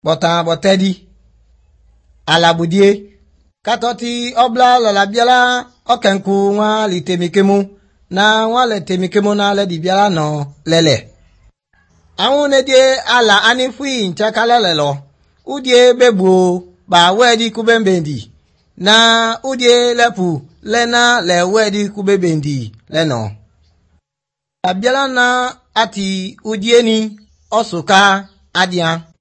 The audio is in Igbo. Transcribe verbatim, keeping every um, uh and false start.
Botan botedi. Alabudie. Katoti obla la biala okenku wa litemikemu. Na wa le temikemu na le di biala no lele. Awune die ala anifui nchakala lelo. Udie bebu ba wedi kubembendi. Na udie lepu lena le wedi kubebendi leno. La biala na ati udie ni osuka adian.